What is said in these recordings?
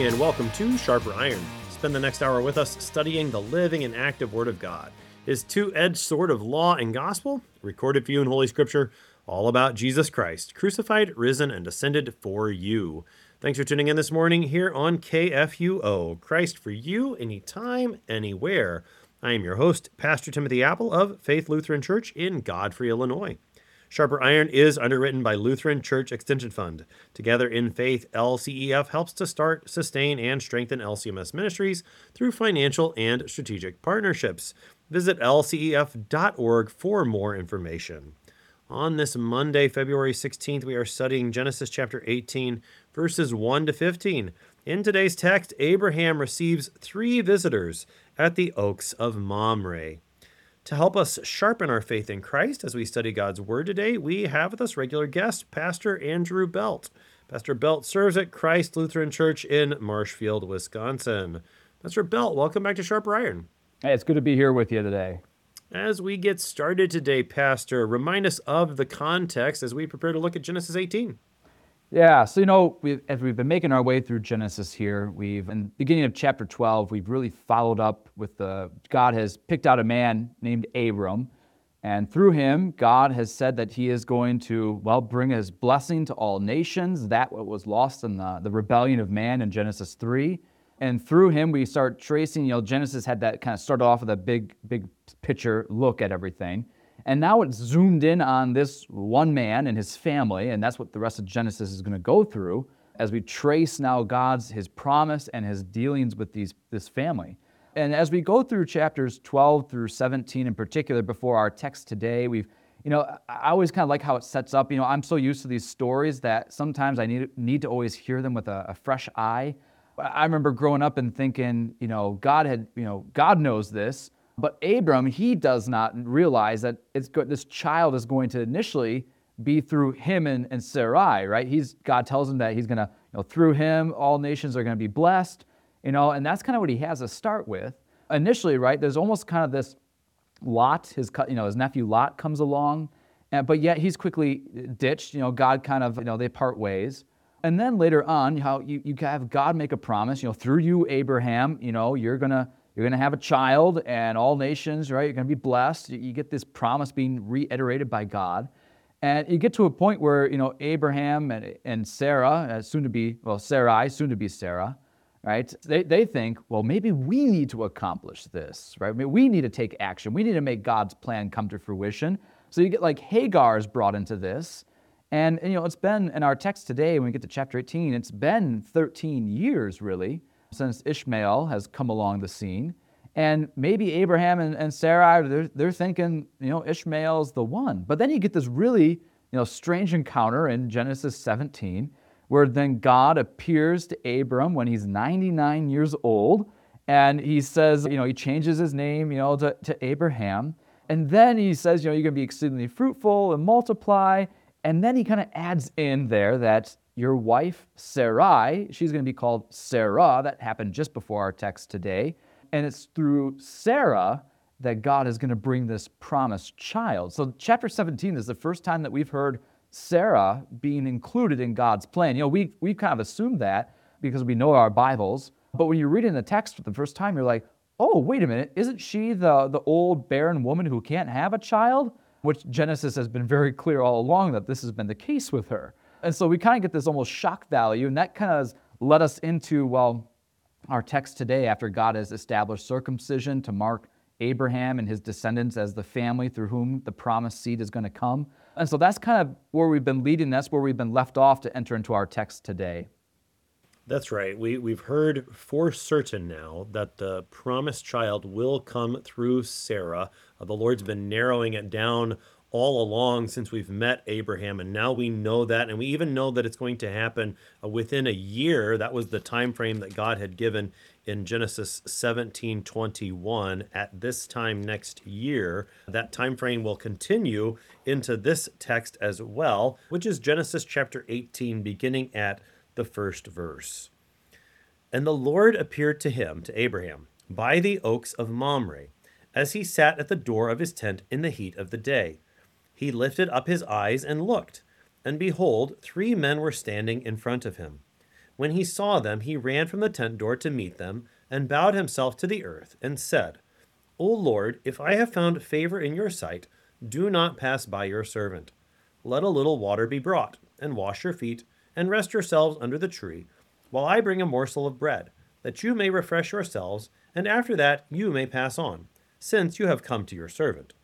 and welcome to Sharper Iron. Spend the next hour with us studying the living and active Word of God, His two-edged sword of law and gospel, recorded for you in Holy Scripture, all about Jesus Christ, crucified, risen, and ascended for you. Thanks for tuning in this morning here on KFUO, Christ for you, anytime, anywhere. I am your host, Pastor Timothy Apple of Faith Lutheran Church in Godfrey, Illinois. Sharper Iron is underwritten by Lutheran Church Extension Fund. Together in Faith, LCEF helps to start, sustain, and strengthen LCMS ministries through financial and strategic partnerships. Visit lcef.org for more information. On this Monday, February 16th, we are studying Genesis chapter 18, verses 1 to 15. In today's text, Abraham receives 3 visitors at the Oaks of Mamre. To help us sharpen our faith in Christ as we study God's Word today, we have with us regular guest, Pastor Andrew Belt. Pastor Belt serves at Christ Lutheran Church in Marshfield, Wisconsin. Pastor Belt, welcome back to Sharper Iron. Hey, it's good to be here with you today. As we get started today, Pastor, remind us of the context as we prepare to look at Genesis 18. Yeah, so as we've been making our way through Genesis here, in the beginning of chapter 12, we've really followed up with God has picked out a man named Abram, and through him, God has said that he is going to, bring his blessing to all nations, that what was lost in the rebellion of man in Genesis 3. And through him, we start tracing, Genesis had that kind of started off with a big picture look at everything. And now it's zoomed in on this one man and his family, and that's what the rest of Genesis is going to go through as we trace now his promise and his dealings with this family. And as we go through chapters 12 through 17 in particular, before our text today, I always kind of like how it sets up. I'm so used to these stories that sometimes I need to always hear them with a fresh eye. I remember growing up and thinking, God knows this. But Abram, he does not realize that this child is going to initially be through him and Sarai, right? God tells him that he's going to, through him, all nations are going to be blessed, and that's kind of what he has to start with. Initially, right, there's almost kind of this Lot, his nephew Lot comes along, but yet he's quickly ditched. God kind of, they part ways. And then later on, how you have God make a promise, through you, Abraham, you're going to have a child, and all nations, right? You're going to be blessed. You get this promise being reiterated by God. And you get to a point where, Abraham and Sarah, Sarai, soon to be Sarah, right? They think, maybe we need to accomplish this, right? Maybe we need to take action. We need to make God's plan come to fruition. So you get like Hagar's brought into this. And it's been, in our text today, when we get to chapter 18, it's been 13 years, really, since Ishmael has come along the scene. And maybe Abraham and Sarah, they're thinking, Ishmael's the one. But then you get this really, strange encounter in Genesis 17, where then God appears to Abram when he's 99 years old, and he says, he changes his name, to Abraham. And then he says, you're going to be exceedingly fruitful and multiply. And then he kind of adds in there that your wife, Sarai, she's going to be called Sarah. That happened just before our text today. And it's through Sarah that God is going to bring this promised child. So chapter 17 is the first time that we've heard Sarah being included in God's plan. We've kind of assumed that because we know our Bibles. But when you're reading the text for the first time, you're like, oh, wait a minute. Isn't she the old barren woman who can't have a child? Which Genesis has been very clear all along that this has been the case with her. And so we kind of get this almost shock value, and that kind of has led us into, our text today after God has established circumcision to mark Abraham and his descendants as the family through whom the promised seed is going to come. And so that's kind of where we've been leading. That's where we've been left off to enter into our text today. That's right. We've heard for certain now that the promised child will come through Sarah. The Lord's been narrowing it down all along since we've met Abraham, and now we know that, and we even know that it's going to happen within a year. That was the time frame that God had given in Genesis 17:21. At this time next year, that time frame will continue into this text as well, which is Genesis chapter 18, beginning at the first verse. And the Lord appeared to him, to Abraham, by the oaks of Mamre, as he sat at the door of his tent in the heat of the day. He lifted up his eyes and looked, and behold, 3 men were standing in front of him. When he saw them, he ran from the tent door to meet them, and bowed himself to the earth, and said, O Lord, if I have found favor in your sight, do not pass by your servant. Let a little water be brought, and wash your feet, and rest yourselves under the tree, while I bring a morsel of bread, that you may refresh yourselves, and after that you may pass on, since you have come to your servant.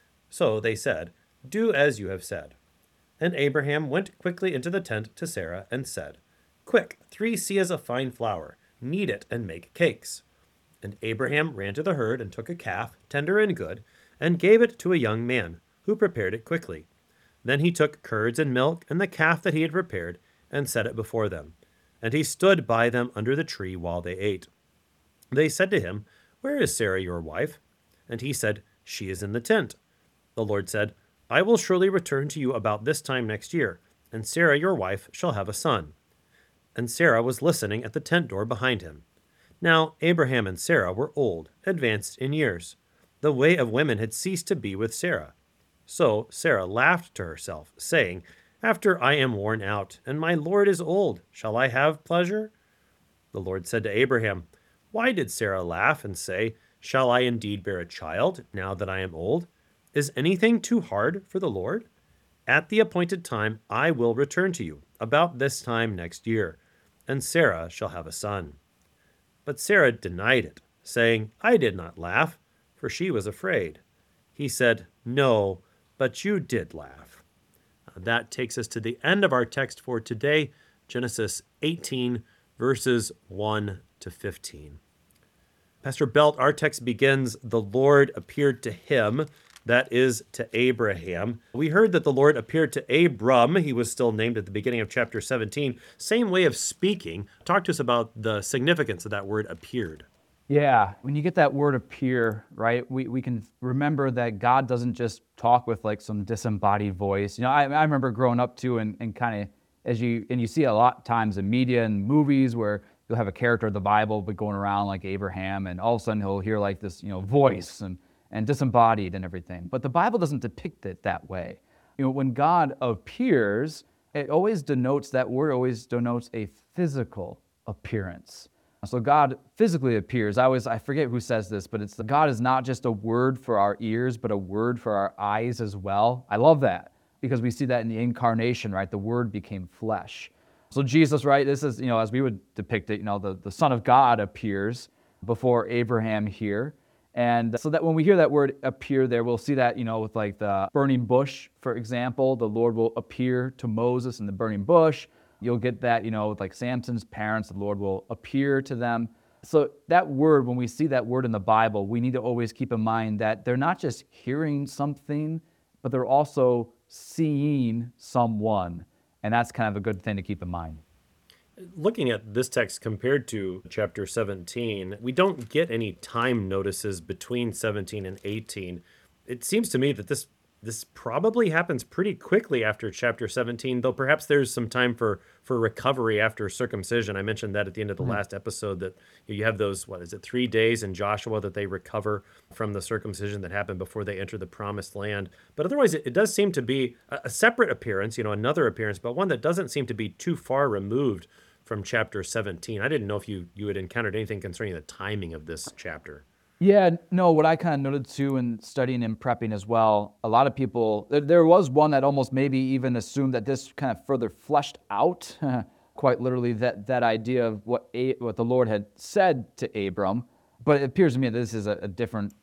So they said, Do as you have said. And Abraham went quickly into the tent to Sarah, and said, Quick, 3 seahs of fine flour, knead it, and make cakes. And Abraham ran to the herd, and took a calf, tender and good, and gave it to a young man, who prepared it quickly. Then he took curds and milk, and the calf that he had prepared, and set it before them. And he stood by them under the tree while they ate. They said to him, Where is Sarah your wife? And he said, She is in the tent. The Lord said, I will surely return to you about this time next year, and Sarah your wife shall have a son. And Sarah was listening at the tent door behind him. Now Abraham and Sarah were old, advanced in years. The way of women had ceased to be with Sarah. So Sarah laughed to herself, saying, After I am worn out, and my Lord is old, shall I have pleasure? The Lord said to Abraham, Why did Sarah laugh and say, Shall I indeed bear a child, now that I am old? Is anything too hard for the Lord? At the appointed time I will return to you, about this time next year, and Sarah shall have a son. But Sarah denied it, saying, I did not laugh, for she was afraid. He said, No, but you did laugh. That takes us to the end of our text for today, Genesis 18, verses 1 to 15. Pastor Belt, our text begins, The Lord appeared to him, that is, to Abraham. We heard that the Lord appeared to Abram. He was still named at the beginning of chapter 17. Same way of speaking. Talk to us about the significance of that word appeared. Yeah, when you get that word appear, right, we can remember that God doesn't just talk with like some disembodied voice. You know, I remember growing up too, and kind of you see a lot of times in media and movies where you'll have a character of the Bible but going around like Abraham, and all of a sudden he'll hear like this, voice and disembodied and everything. But the Bible doesn't depict it that way. When God appears, that word always denotes a physical appearance. So God physically appears. I forget who says this, but God is not just a word for our ears, but a word for our eyes as well. I love that because we see that in the incarnation, right? The word became flesh. So Jesus, right, this is, as we would depict it, the Son of God appears before Abraham here. And so that when we hear that word appear there, we'll see that, with like the burning bush, for example, the Lord will appear to Moses in the burning bush. You'll get that, with like Samson's parents, the Lord will appear to them. So that word, when we see that word in the Bible, we need to always keep in mind that they're not just hearing something, but they're also seeing someone. And that's kind of a good thing to keep in mind. Looking at this text compared to chapter 17, we don't get any time notices between 17 and 18. It seems to me that this probably happens pretty quickly after chapter 17, though perhaps there's some time for recovery after circumcision. I mentioned that at the end of the last episode, that you have those, 3 days in Joshua that they recover from the circumcision that happened before they enter the promised land. But otherwise, it does seem to be a separate appearance, another appearance, but one that doesn't seem to be too far removed from chapter 17. I didn't know if you had encountered anything concerning the timing of this chapter. Yeah, no, what I kind of noted too in studying and prepping as well, a lot of people, there was one that almost maybe even assumed that this kind of further fleshed out, quite literally, that idea of what the Lord had said to Abram. But it appears to me that this is a different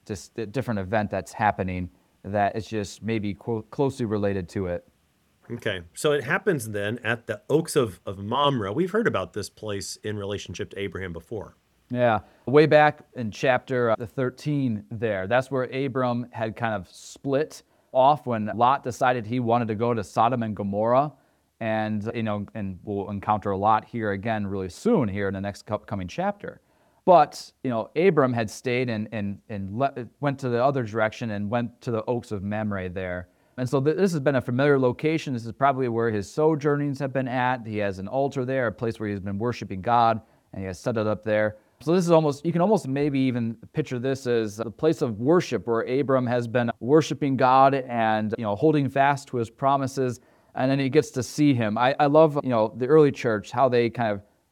event that's happening, that it's just maybe closely related to it. Okay, so it happens then at the Oaks of Mamre. We've heard about this place in relationship to Abraham before. Yeah, way back in chapter 13 there, that's where Abram had kind of split off when Lot decided he wanted to go to Sodom and Gomorrah. And, and we'll encounter a lot here again really soon here in the next coming chapter. But, Abram had stayed and went to the other direction and went to the Oaks of Mamre there. And so this has been a familiar location. This is probably where his sojournings have been at. He has an altar there, a place where he's been worshiping God, and he has set it up there. So this is you can almost maybe even picture this as a place of worship where Abram has been worshiping God and, holding fast to his promises, and then he gets to see him. I love, the early church, how they kind of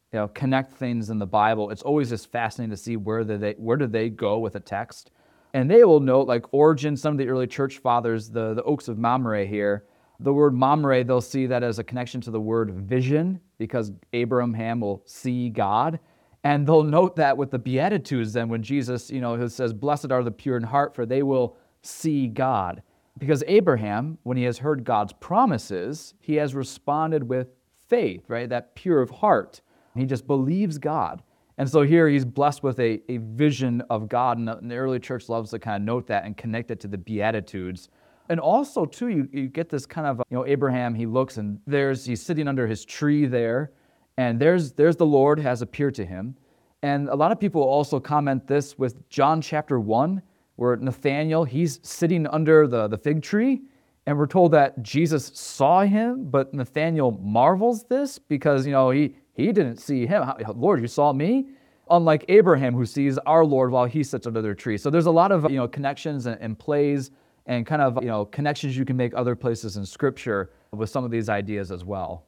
connect things in the Bible, it's always just fascinating to see where do they go with a text. And they will note, like Origen, some of the early church fathers, the Oaks of Mamre here, the word Mamre, they'll see that as a connection to the word vision, because Abraham will see God. And they'll note that with the Beatitudes then, when Jesus, he says, blessed are the pure in heart, for they will see God. Because Abraham, when he has heard God's promises, he has responded with faith, right? That pure of heart. He just believes God. And so here he's blessed with a vision of God, and the early church loves to kind of note that and connect it to the Beatitudes. And also, too, you get this kind of, Abraham, he looks and he's sitting under his tree there, and there's the Lord has appeared to him. And a lot of people also comment this with John chapter 1, where Nathanael, he's sitting under the fig tree, and we're told that Jesus saw him, but Nathanael marvels this because, he didn't see him. Lord, you saw me? Unlike Abraham, who sees our Lord while he sits under their tree. So there's a lot of, connections and plays and kind of, connections you can make other places in Scripture with some of these ideas as well.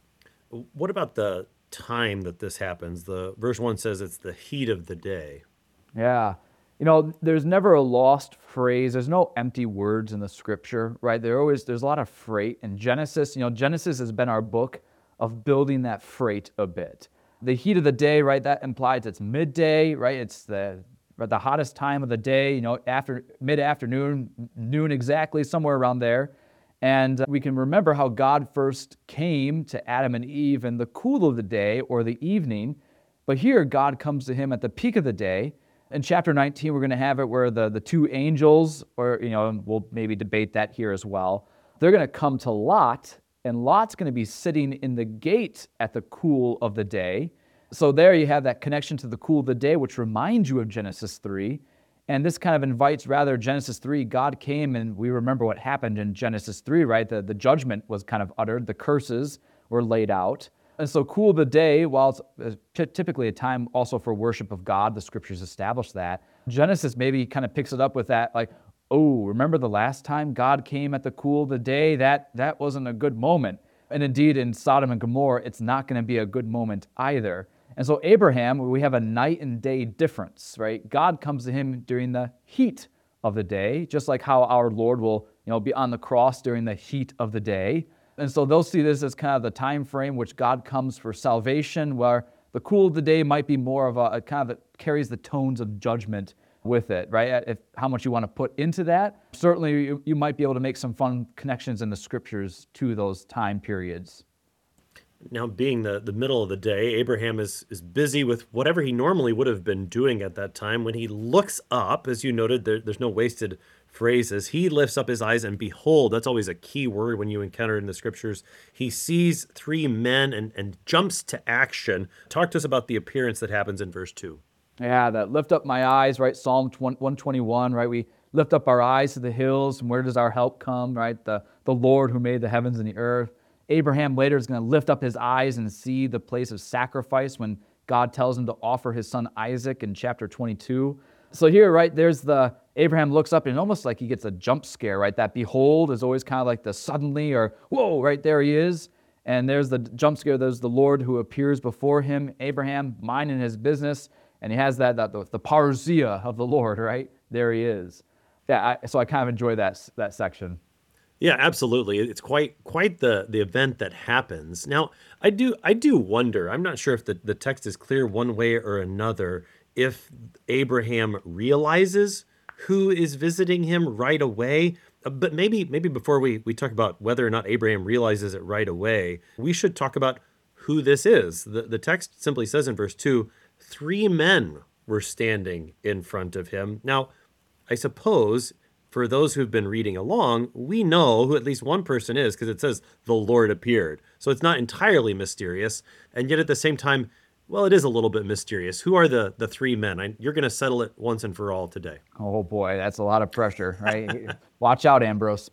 What about the time that this happens? The verse 1 says it's the heat of the day. Yeah. There's never a lost phrase. There's no empty words in the Scripture, right? There's a lot of freight. And Genesis has been our book of building that freight a bit. The heat of the day, right, that implies it's midday, right? It's the hottest time of the day, after mid-afternoon, noon exactly, somewhere around there. And we can remember how God first came to Adam and Eve in the cool of the day or the evening. But here, God comes to him at the peak of the day. In chapter 19, we're going to have it where the two angels, or, we'll maybe debate that here as well, they're going to come to Lot, and Lot's going to be sitting in the gate at the cool of the day. So there you have that connection to the cool of the day, which reminds you of Genesis 3. And this kind of invites, rather, Genesis 3, God came, and we remember what happened in Genesis 3, right? The judgment was kind of uttered. The curses were laid out. And so cool of the day, while it's typically a time also for worship of God, the Scriptures establish that, Genesis maybe kind of picks it up with that, like, oh, remember the last time God came at the cool of the day? That wasn't a good moment. And indeed, in Sodom and Gomorrah, it's not going to be a good moment either. And so Abraham, we have a night and day difference, right? God comes to him during the heat of the day, just like how our Lord will, be on the cross during the heat of the day. And so they'll see this as kind of the time frame which God comes for salvation, where the cool of the day might be more of a kind of it carries the tones of judgment with it, right? How much you want to put into that. Certainly, you might be able to make some fun connections in the Scriptures to those time periods. Now, being the middle of the day, Abraham is busy with whatever he normally would have been doing at that time. When he looks up, as you noted, there's no wasted phrases. He lifts up his eyes and behold, that's always a key word when you encounter it in the Scriptures. He sees three men and jumps to action. Talk to us about the appearance that happens in verse 2. Yeah, that lift up my eyes, right? Psalm 121, right? We lift up our eyes to the hills, and where does our help come, right? The Lord who made the heavens and the earth. Abraham later is going to lift up his eyes and see the place of sacrifice when God tells him to offer his son Isaac in chapter 22. So here, right, Abraham looks up and almost like he gets a jump scare, right? That behold is always kind of like the suddenly or whoa, right there he is. And there's the jump scare. There's the Lord who appears before him, Abraham minding his business. And he has the parousia of the Lord, right? There he is. Yeah, so I kind of enjoy that section. Yeah, absolutely. It's quite the event that happens. Now, I do wonder, I'm not sure if the text is clear one way or another, if Abraham realizes who is visiting him right away. But maybe before we talk about whether or not Abraham realizes it right away, we should talk about who this is. The text simply says in verse 2, 3 men were standing in front of him. Now, I suppose for those who've been reading along, we know who at least one person is because it says the Lord appeared. So it's not entirely mysterious. And yet at the same time, well, it is a little bit mysterious. Who are the 3 men? You're going to settle it once and for all today. Oh boy, that's a lot of pressure, right? Watch out, Ambrose.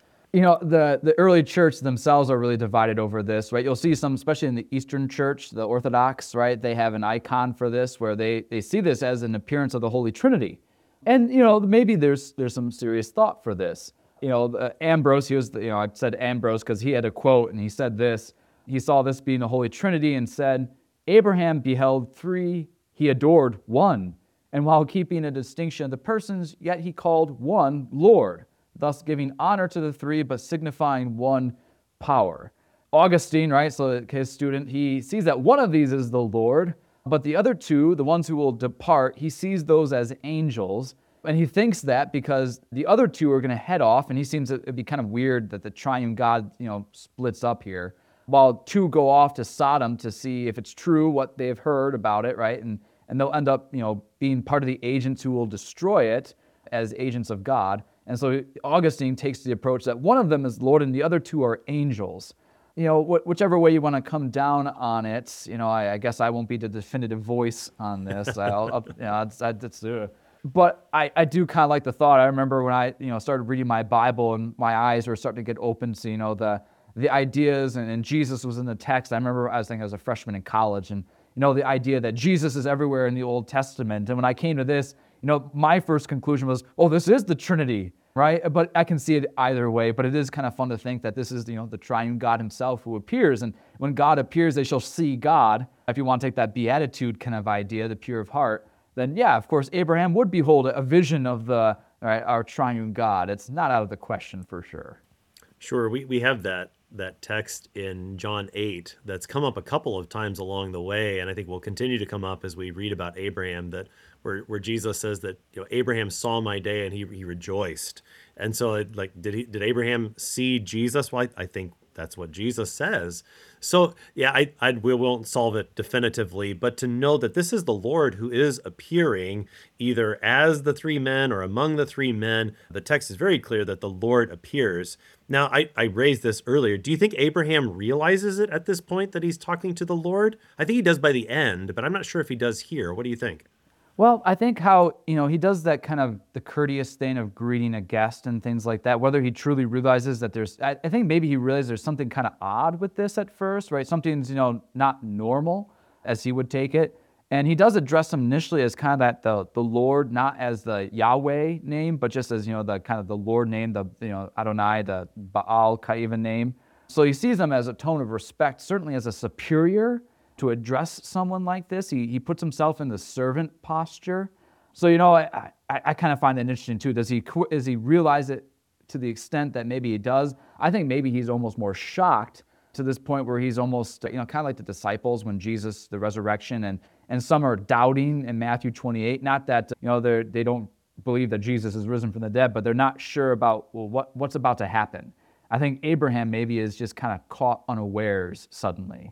The early church themselves are really divided over this, right? You'll see some, especially in the Eastern Church, the Orthodox, right? They have an icon for this where they see this as an appearance of the Holy Trinity. And, maybe there's some serious thought for this. Ambrose, I said Ambrose because he had a quote and he said this. He saw this being the Holy Trinity and said, Abraham beheld three, he adored one. And while keeping a distinction of the persons, yet he called one Lord, thus giving honor to the three, but signifying one power. Augustine, right, so his student, he sees that one of these is the Lord, but the other two, the ones who will depart, he sees those as angels. And he thinks that because the other two are going to head off, and he seems it'd be kind of weird that the triune God, splits up here, while two go off to Sodom to see if it's true what they've heard about it, right? And they'll end up, being part of the agents who will destroy it as agents of God. And so Augustine takes the approach that one of them is Lord and the other two are angels. Whichever way you want to come down on it, I guess I won't be the definitive voice on this. But I do kind of like the thought. I remember when I, started reading my Bible and my eyes were starting to get open to, the ideas and Jesus was in the text. I remember I was a freshman in college and, the idea that Jesus is everywhere in the Old Testament. And when I came to this, my first conclusion was, oh, this is the Trinity, right? But I can see it either way. But it is kind of fun to think that this is, the triune God himself who appears. And when God appears, they shall see God. If you want to take that beatitude kind of idea, the pure of heart, then yeah, of course, Abraham would behold a vision of our triune God. It's not out of the question for sure. Sure, we have that text in John 8 that's come up a couple of times along the way, and I think will continue to come up as we read about Abraham, that where Jesus says that Abraham saw my day and he rejoiced. And so did Abraham see Jesus? Well, I think that's what Jesus says. So yeah, we won't solve it definitively, but to know that this is the Lord who is appearing either as the three men or among the three men, the text is very clear that the Lord appears. Now, I raised this earlier. Do you think Abraham realizes it at this point that he's talking to the Lord? I think he does by the end, but I'm not sure if he does here. What do you think? Well, I think how, he does that kind of the courteous thing of greeting a guest and things like that, whether he truly realizes that I think maybe he realizes there's something kind of odd with this at first, right? Something's, not normal as he would take it. And he does address them initially as kind of that the Lord, not as the Yahweh name, but just as, the kind of the Lord name, the, Adonai, the Baal Kaivan name. So he sees them as a tone of respect, certainly as a superior to address someone like this. He puts himself in the servant posture. So, I kind of find that interesting too. Does he realize it to the extent that maybe he does? I think maybe he's almost more shocked to this point where he's almost, kind of like the disciples when Jesus, the resurrection, and some are doubting in Matthew 28. Not that, they don't believe that Jesus is risen from the dead, but they're not sure about, what's about to happen. I think Abraham maybe is just kind of caught unawares suddenly.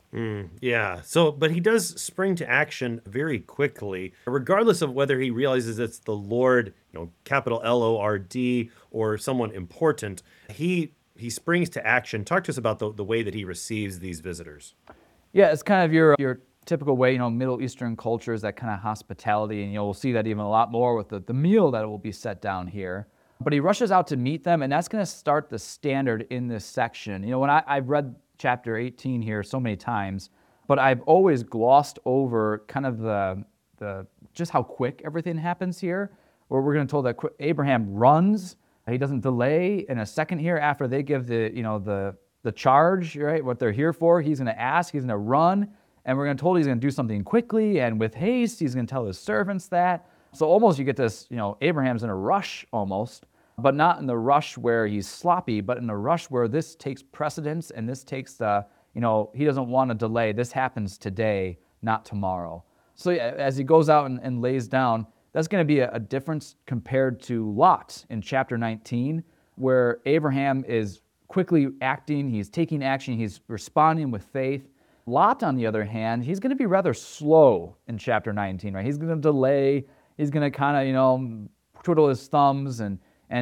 Yeah. So, but he does spring to action very quickly, regardless of whether he realizes it's the Lord, capital Lord, or someone important. He springs to action. Talk to us about the way that he receives these visitors. Yeah, it's kind of your typical way, Middle Eastern cultures, that kind of hospitality, and we'll see that even a lot more with the meal that will be set down here. But he rushes out to meet them, and that's going to start the standard in this section. When I've read chapter 18 here so many times, but I've always glossed over kind of the just how quick everything happens here, where we're going to told that Abraham runs. He doesn't delay in a second here after they give the charge, right? What they're here for. He's going to ask, he's going to run, and we're going to told he's going to do something quickly and with haste. He's going to tell his servants that. So almost you get this, Abraham's in a rush almost, but not in the rush where he's sloppy, but in the rush where this takes precedence and this takes he doesn't want to delay. This happens today, not tomorrow. So yeah, as he goes out and lays down, that's going to be a difference compared to Lot in chapter 19, where Abraham is quickly acting, he's taking action, he's responding with faith. Lot, on the other hand, he's going to be rather slow in chapter 19, right? He's going to delay, he's going to kind of, twiddle his thumbs and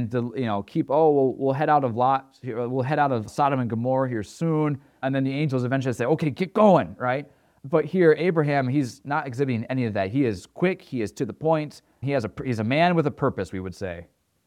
keep, we'll head out of we'll head out of Sodom and Gomorrah here soon. And then the angels eventually say, okay, get going, right? But here, Abraham, he's not exhibiting any of that. He is quick, he is to the point. He's a man with a purpose, we would say.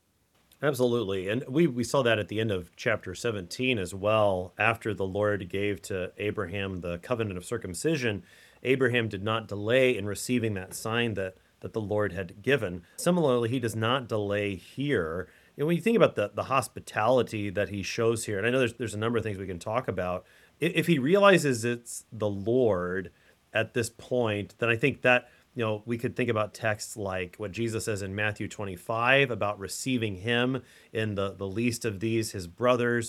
Absolutely. And we saw that at the end of chapter 17 as well. After the Lord gave to Abraham the covenant of circumcision, Abraham did not delay in receiving that sign that the Lord had given. Similarly, he does not delay here. When you think about the hospitality that he shows here, and I know there's a number of things we can talk about, if he realizes it's the Lord, at this point, then I think that, we could think about texts like what Jesus says in Matthew 25 about receiving him in the least of these, his brothers.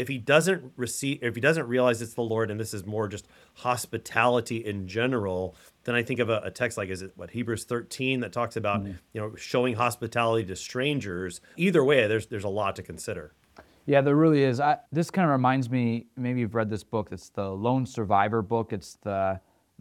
If he doesn't realize it's the Lord, and this is more just hospitality in general, then I think of a text like, is it what, Hebrews 13, that talks about, showing hospitality to strangers. Either way, there's a lot to consider. Yeah, there really is. This kind of reminds me, maybe you've read this book. It's the Lone Survivor book. It's the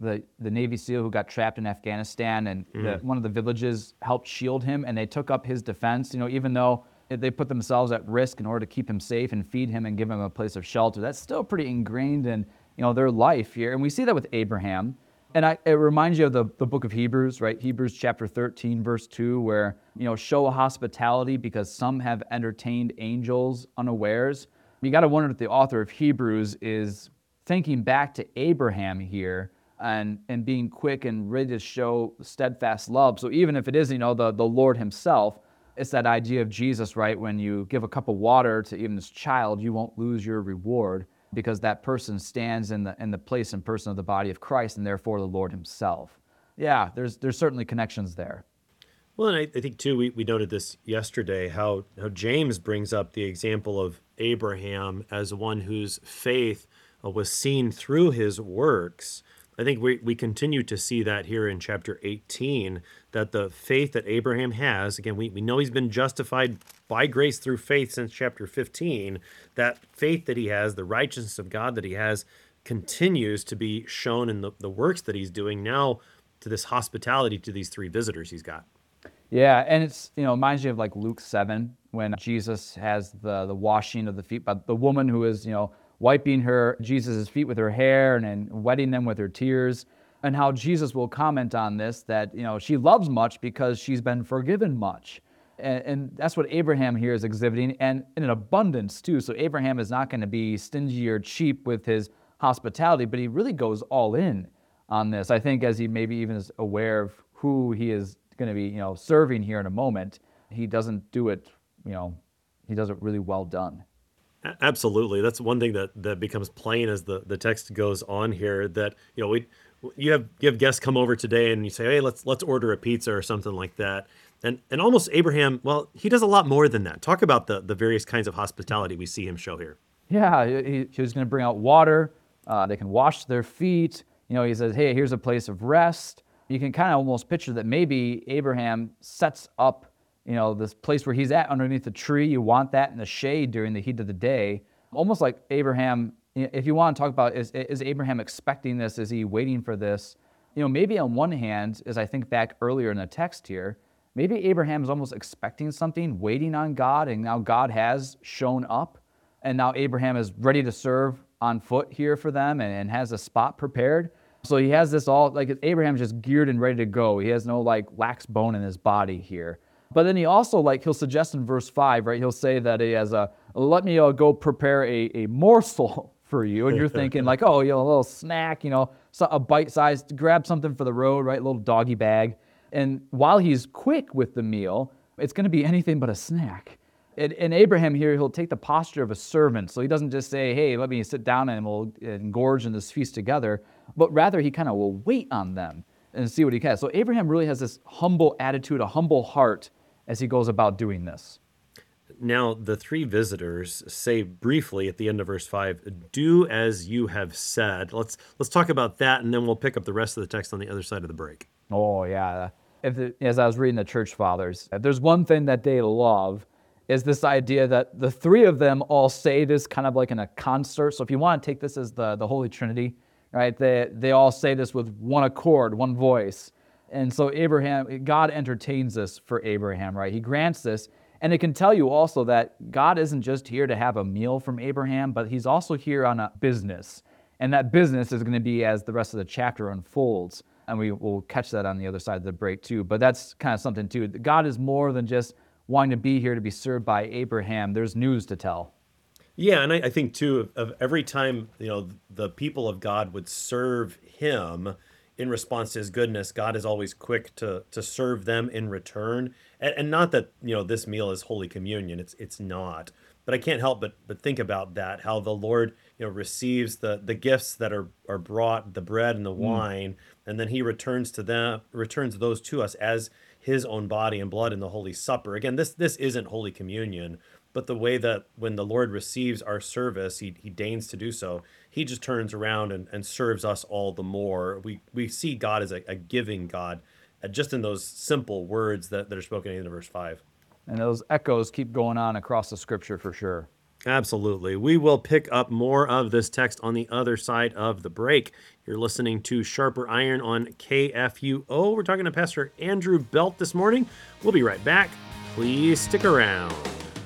Navy SEAL who got trapped in Afghanistan, and one of the villages helped shield him, and they took up his defense. Even though they put themselves at risk in order to keep him safe and feed him and give him a place of shelter, that's still pretty ingrained in their life here. And we see that with Abraham. And it reminds you of the book of Hebrews, right? Hebrews chapter 13, verse 2, where, show hospitality because some have entertained angels unawares. You got to wonder if the author of Hebrews is thinking back to Abraham here and being quick and ready to show steadfast love. So even if it is, the Lord himself, it's that idea of Jesus, right? When you give a cup of water to even this child, you won't lose your reward, because that person stands in the place and person of the body of Christ, and therefore the Lord himself. Yeah, there's certainly connections there. Well, and I think, too, we noted this yesterday, how James brings up the example of Abraham as one whose faith was seen through his works. I think we continue to see that here in chapter 18, that the faith that Abraham has, again, we know he's been justified by grace through faith since chapter 15, that faith that he has, the righteousness of God that he has, continues to be shown in the works that he's doing now to this hospitality to these three visitors he's got. Yeah, and it's, reminds you of like Luke 7, when Jesus has the washing of the feet by the woman who is, wiping Jesus' feet with her hair and wetting them with her tears, and how Jesus will comment on this, that, she loves much because she's been forgiven much. And that's what Abraham here is exhibiting, and in an abundance too. So Abraham is not going to be stingy or cheap with his hospitality, but he really goes all in on this. I think as he maybe even is aware of who he is going to be, serving here in a moment, he doesn't do it, he does it really well done. Absolutely. That's one thing that becomes plain as the text goes on here, that, you have guests come over today and you say, hey, let's order a pizza or something like that. And almost Abraham, well, he does a lot more than that. Talk about the various kinds of hospitality we see him show here. Yeah, he was going to bring out water. They can wash their feet. He says, hey, here's a place of rest. You can kind of almost picture that maybe Abraham sets up this place where he's at underneath a tree. You want that in the shade during the heat of the day. Almost like Abraham, if you want to talk about, is Abraham expecting this? Is he waiting for this? Maybe on one hand, as I think back earlier in the text here, maybe Abraham is almost expecting something, waiting on God, and now God has shown up. And now Abraham is ready to serve on foot here for them and has a spot prepared. So he has this all, like Abraham's just geared and ready to go. He has no lax bone in his body here. But then he also, he'll suggest in verse 5, right, he'll say that he has let me go prepare a morsel for you. And you're thinking a little snack, so a bite-sized, grab something for the road, right, a little doggy bag. And while he's quick with the meal, it's going to be anything but a snack. And Abraham here, he'll take the posture of a servant. So he doesn't just say, hey, let me sit down and we'll engorge in this feast together, but rather he kind of will wait on them and see what he can. So Abraham really has this humble attitude, a humble heart as he goes about doing this. Now, the three visitors say briefly at the end of verse 5, do as you have said. Let's talk about that, and then we'll pick up the rest of the text on the other side of the break. Oh, yeah. As I was reading the church fathers, if there's one thing that they love, is this idea that the three of them all say this kind of like in a concert. So if you want to take this as the Holy Trinity, right, they all say this with one accord, one voice. And so God entertains this for Abraham, right? He grants this. And it can tell you also that God isn't just here to have a meal from Abraham, but he's also here on a business. And that business is going to be as the rest of the chapter unfolds. And we will catch that on the other side of the break too. But that's kind of something too. God is more than just wanting to be here to be served by Abraham. There's news to tell. Yeah, and I think too, of every time, the people of God would serve him in response to his goodness, God is always quick to serve them in return. And not that, this meal is Holy Communion. It's not. But I can't help but think about that, how the Lord receives the gifts that are brought, the bread and the wine, and then he returns those to us as his own body and blood in the Holy Supper. Again, this isn't Holy Communion, but the way that when the Lord receives our service, he deigns to do so, he just turns around and serves us all the more. We see God as a giving God, just in those simple words that are spoken in verse 5. And those echoes keep going on across the scripture for sure. Absolutely. We will pick up more of this text on the other side of the break. You're listening to Sharper Iron on KFUO. We're talking to Pastor Andrew Belt this morning. We'll be right back. Please stick around.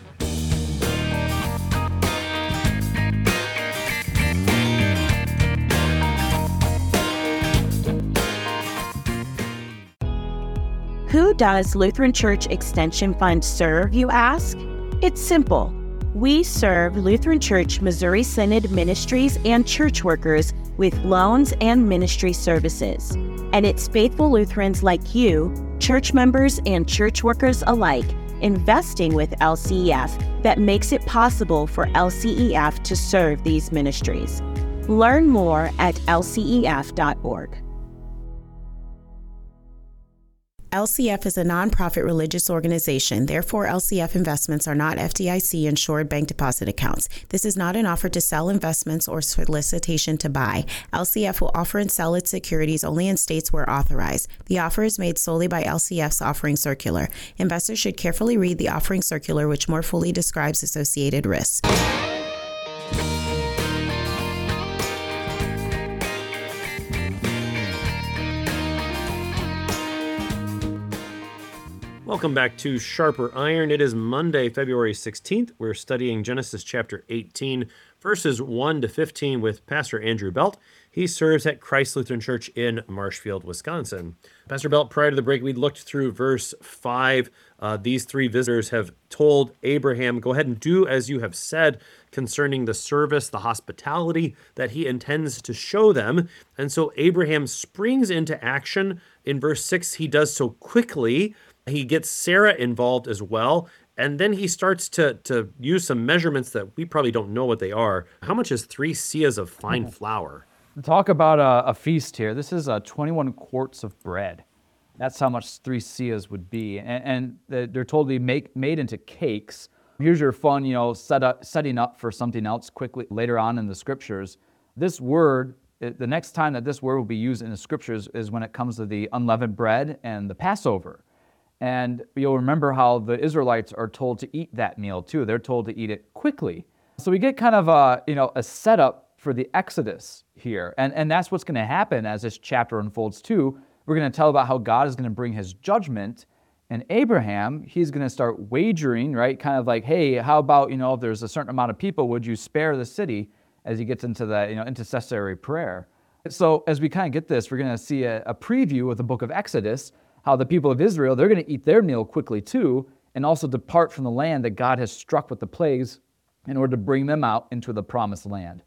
Who does Lutheran Church Extension Fund serve, you ask? It's simple. We serve Lutheran Church Missouri Synod ministries and church workers with loans and ministry services. And it's faithful Lutherans like you, church members and church workers alike, investing with LCEF that makes it possible for LCEF to serve these ministries. Learn more at lcef.org. LCF is a nonprofit religious organization. Therefore, LCF investments are not FDIC-insured bank deposit accounts. This is not an offer to sell investments or solicitation to buy. LCF will offer and sell its securities only in states where authorized. The offer is made solely by LCF's offering circular. Investors should carefully read the offering circular, which more fully describes associated risks. Welcome back to Sharper Iron. It is Monday, February 16th. We're studying Genesis chapter 18, verses 1 to 15 with Pastor Andrew Belt. He serves at Christ Lutheran Church in Marshfield, Wisconsin. Pastor Belt, prior to the break, we looked through verse 5. These three visitors have told Abraham, go ahead and do as you have said concerning the service, the hospitality that he intends to show them. And so Abraham springs into action. In verse 6, he does so quickly. He gets Sarah involved as well, and then he starts to use some measurements that we probably don't know what they are. How much is 3 seahs of fine flour? Talk about a feast here. This is 21 quarts of bread. That's how much 3 seahs would be, and they're told to be made into cakes. Here's your fun, setting up for something else quickly later on in the scriptures. This word, the next time that this word will be used in the scriptures is when it comes to the unleavened bread and the Passover. And you'll remember how the Israelites are told to eat that meal too. They're told to eat it quickly. So we get kind of a setup for the Exodus here. And that's what's going to happen as this chapter unfolds too. We're going to tell about how God is going to bring his judgment. And Abraham, he's going to start wagering, right? Kind of like, hey, how about, if there's a certain amount of people, would you spare the city, as he gets into the intercessory prayer. So as we kind of get this, we're going to see a preview of the book of Exodus, how the people of Israel, they're going to eat their meal quickly too, and also depart from the land that God has struck with the plagues in order to bring them out into the promised land.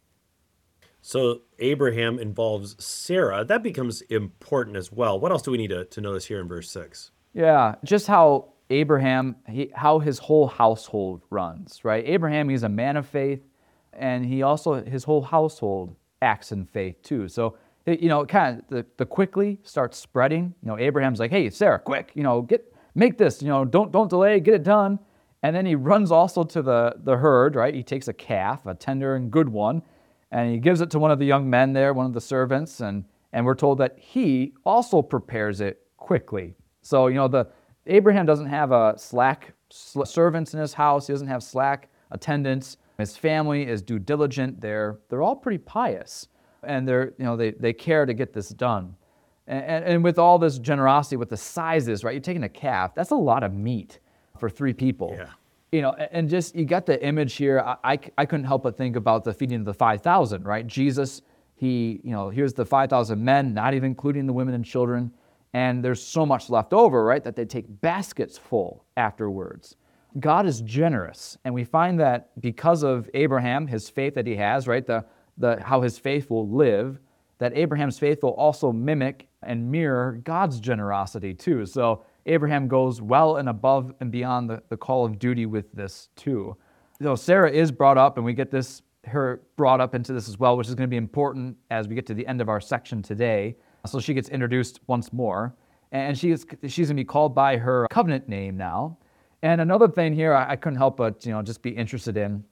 So Abraham involves Sarah. That becomes important as well. What else do we need to notice here in verse 6? Yeah, just how Abraham, how his whole household runs, right? Abraham, he's a man of faith, and his whole household acts in faith too. So kind of the quickly starts spreading. Abraham's like, hey, Sarah, quick, make this, don't delay, get it done. And then he runs also to the herd, right? He takes a calf, a tender and good one, and he gives it to one of the young men there, one of the servants, and we're told that he also prepares it quickly. So, Abraham doesn't have a slack servants in his house. He doesn't have slack attendants. His family is due diligent. They're all pretty pious. And they care to get this done. And with all this generosity, with the sizes, right? You're taking a calf, that's a lot of meat for 3 people. Yeah. And just, you got the image here. I couldn't help but think about the feeding of the 5,000, right? Jesus, here's the 5,000 men, not even including the women and children. And there's so much left over, right? That they take baskets full afterwards. God is generous. And we find that because of Abraham, his faith that he has, right? How his faith will live, that Abraham's faith will also mimic and mirror God's generosity too. So Abraham goes well and above and beyond the call of duty with this too. Sarah is brought up, and we get this her brought up into this as well, which is going to be important as we get to the end of our section today. So she gets introduced once more, and she's going to be called by her covenant name now. And another thing here I couldn't help but just be interested in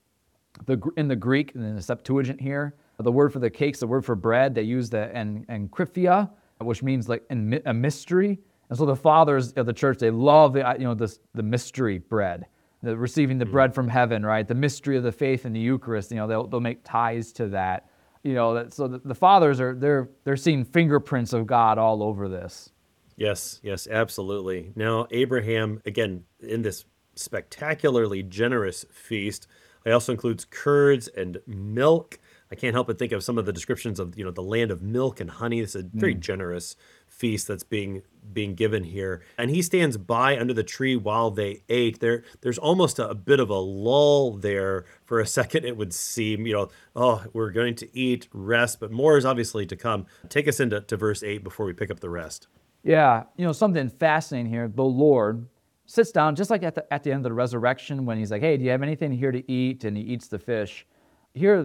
the Greek, in the Septuagint here, the word for the cakes, the word for bread, they use the enkryphia, which means like a mystery. And so the fathers of the church, they love the mystery bread, receiving the bread from heaven, right? The mystery of the faith in the Eucharist. They'll make ties to that. So the fathers they're seeing fingerprints of God all over this. Yes, absolutely. Now, Abraham, again, in this spectacularly generous feast, it also includes curds and milk. I can't help but think of some of the descriptions of, the land of milk and honey. It's a very generous feast that's being given here. And he stands by under the tree while they ate. There's almost a bit of a lull there for a second, it would seem, we're going to eat, rest, but more is obviously to come. Take us into verse 8 before we pick up the rest. Yeah, something fascinating here. The Lord sits down, just like at the end of the resurrection when he's like, hey, do you have anything here to eat? And he eats the fish. Here,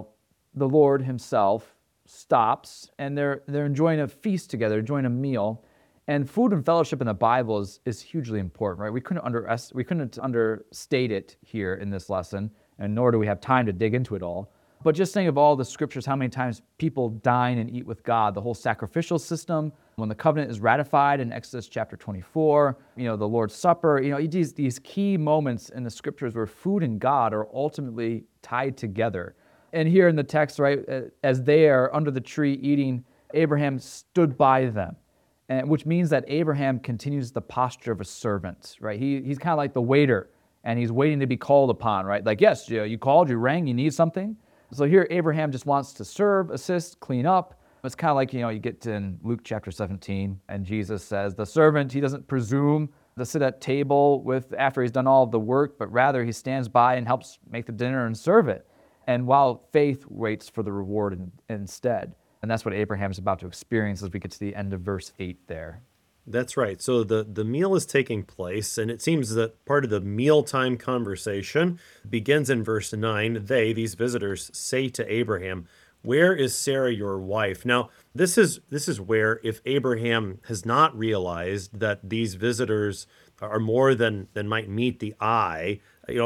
the Lord himself stops, and they're enjoying a feast together, enjoying a meal. And food and fellowship in the Bible is hugely important, right? We couldn't understate it here in this lesson, and nor do we have time to dig into it all. But just think of all the scriptures, how many times people dine and eat with God, the whole sacrificial system, when the covenant is ratified in Exodus chapter 24, the Lord's Supper, these key moments in the scriptures where food and God are ultimately tied together. And here in the text, right, as they are under the tree eating, Abraham stood by them, which means that Abraham continues the posture of a servant, right? He's kind of like the waiter, and he's waiting to be called upon, right? Like, yes, you called, you rang, you need something. So here Abraham just wants to serve, assist, clean up. It's kind of like, you get to in Luke chapter 17, and Jesus says, the servant, he doesn't presume to sit at table after he's done all of the work, but rather he stands by and helps make the dinner and serve it. And while faith waits for the reward instead. And that's what Abraham is about to experience as we get to the end of verse 8 there. That's right. So the meal is taking place, and it seems that part of the mealtime conversation begins in verse 9. These visitors, say to Abraham, where is Sarah, your wife? Now, this is where, if Abraham has not realized that these visitors are more than might meet the eye,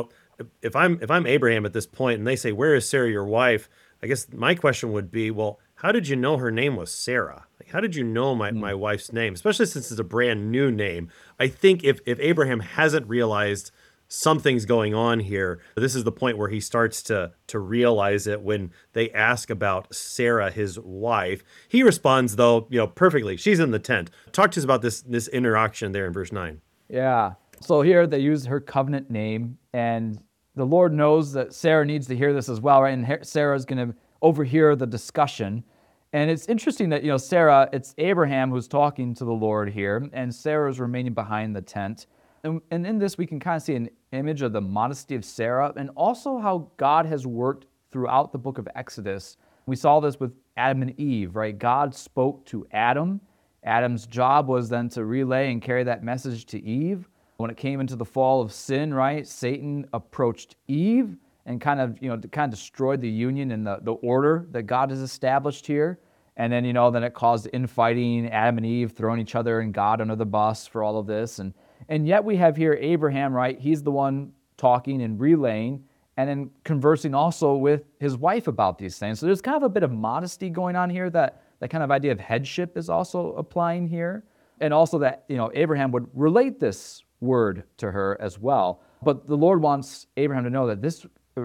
if I'm Abraham at this point and they say, where is Sarah, your wife? I guess my question would be, well, how did you know her name was Sarah? How did you know my wife's name? Especially since it's a brand new name. I think if Abraham hasn't realized something's going on here, this is the point where he starts to realize it when they ask about Sarah, his wife. He responds, though, perfectly. She's in the tent. Talk to us about this interaction there in verse 9. Yeah. So here they use her covenant name, and the Lord knows that Sarah needs to hear this as well, right? And Sarah's going to overhear the discussion. And it's interesting that, Sarah, it's Abraham who's talking to the Lord here, and Sarah's remaining behind the tent. And in this, we can kind of see an image of the modesty of Sarah, and also how God has worked throughout the book of Exodus. We saw this with Adam and Eve, right? God spoke to Adam. Adam's job was then to relay and carry that message to Eve. When it came into the fall of sin, right, Satan approached Eve and kind of destroyed the union and the order that God has established here. And then, then it caused infighting, Adam and Eve throwing each other and God under the bus for all of this. And yet we have here Abraham, right? He's the one talking and relaying and then conversing also with his wife about these things. So there's kind of a bit of modesty going on here, that kind of idea of headship is also applying here. And also that, Abraham would relate this word to her as well. But the Lord wants Abraham to know that this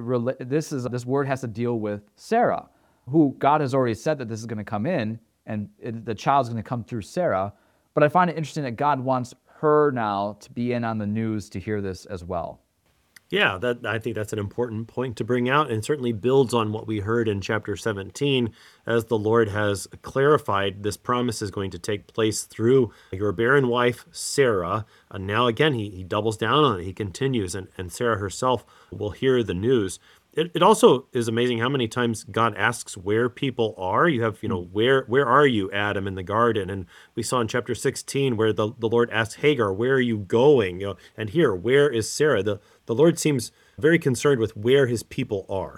word has to deal with Sarah, who God has already said that this is going to come in, and the child's going to come through Sarah. But I find it interesting that God wants her now to be in on the news to hear this as well. Yeah, I think that's an important point to bring out, and certainly builds on what we heard in chapter 17, as the Lord has clarified this promise is going to take place through your barren wife, Sarah. And now again, he doubles down on it. He continues, and Sarah herself will hear the news. It also is amazing how many times God asks where people are. You have, where are you, Adam, in the garden? And we saw in chapter 16 where the Lord asks Hagar, where are you going? And here, where is Sarah? The Lord seems very concerned with where his people are.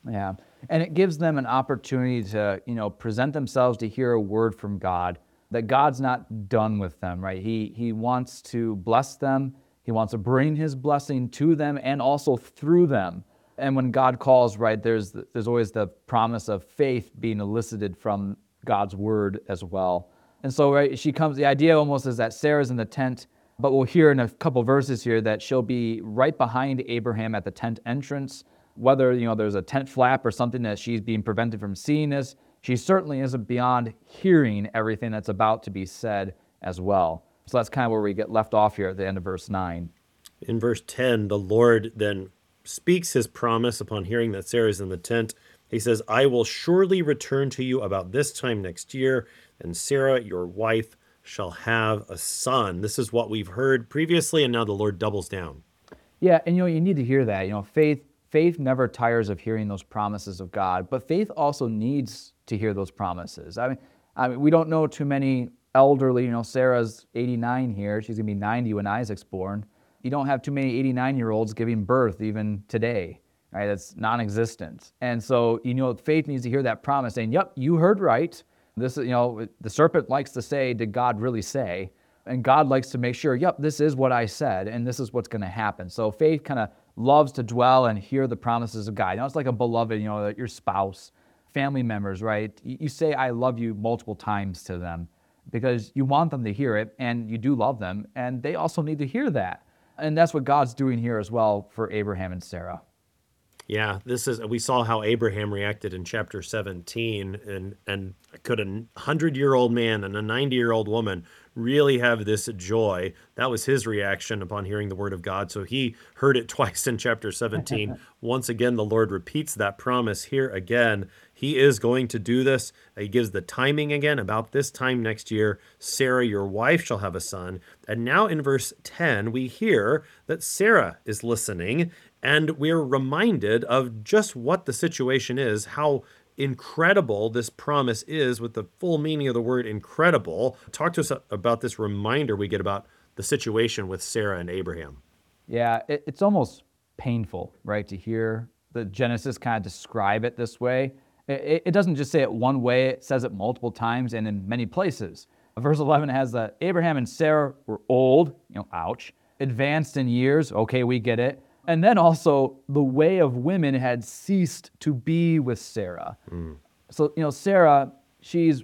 Yeah. And it gives them an opportunity to, present themselves to hear a word from God, that God's not done with them, right? He wants to bless them. He wants to bring his blessing to them and also through them. And when God calls, right, there's always the promise of faith being elicited from God's word as well. And so, right, the idea almost is that Sarah's in the tent, but we'll hear in a couple verses here that she'll be right behind Abraham at the tent entrance. Whether, there's a tent flap or something that she's being prevented from seeing this, she certainly isn't beyond hearing everything that's about to be said as well. So that's kind of where we get left off here at the end of verse 9. In verse 10, the Lord then speaks his promise upon hearing that Sarah is in the tent. He says, I will surely return to you about this time next year, and Sarah, your wife, shall have a son. This is what we've heard previously, and now the Lord doubles down. Yeah, and you need to hear that. Faith never tires of hearing those promises of God, but faith also needs to hear those promises. I mean, we don't know too many elderly, Sarah's 89 here. She's going to be 90 when Isaac's born. You don't have too many 89-year-olds giving birth even today, right? That's non-existent. And so, faith needs to hear that promise saying, yep, you heard right. This is, the serpent likes to say, did God really say? And God likes to make sure, yep, this is what I said, and this is what's going to happen. So faith kind of loves to dwell and hear the promises of God. It's like a beloved, your spouse, family members, right? You say, I love you multiple times to them because you want them to hear it, and you do love them, and they also need to hear that. And that's what God's doing here as well for Abraham and Sarah. Yeah, we saw how Abraham reacted in chapter 17, and could a 100-year-old man and a 90-year-old woman really have this joy? That was his reaction upon hearing the word of God. So he heard it twice in chapter 17. Once again, the Lord repeats that promise here again. He is going to do this. He gives the timing again. About this time next year, Sarah, your wife, shall have a son. And now in verse 10, we hear that Sarah is listening, and we're reminded of just what the situation is, how incredible this promise is with the full meaning of the word incredible. Talk to us about this reminder we get about the situation with Sarah and Abraham. Yeah, it's almost painful, right, to hear the Genesis kind of describe it this way. It doesn't just say it one way, it says it multiple times and in many places. Verse 11 has that Abraham and Sarah were old, ouch, advanced in years, okay, we get it. And then also the way of women had ceased to be with Sarah. So, Sarah, she's